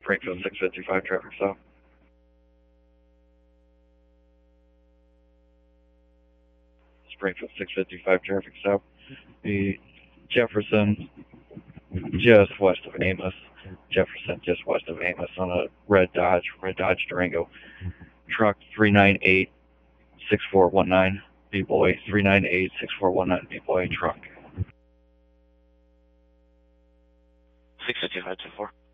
Springfield 655 traffic stop. Springfield 655 traffic stop. The Jefferson, just west of Amos. Jefferson, just west of Amos on a red Dodge Durango. Truck 398-6419, B-Boy, 398-6419, B-Boy truck. 65524.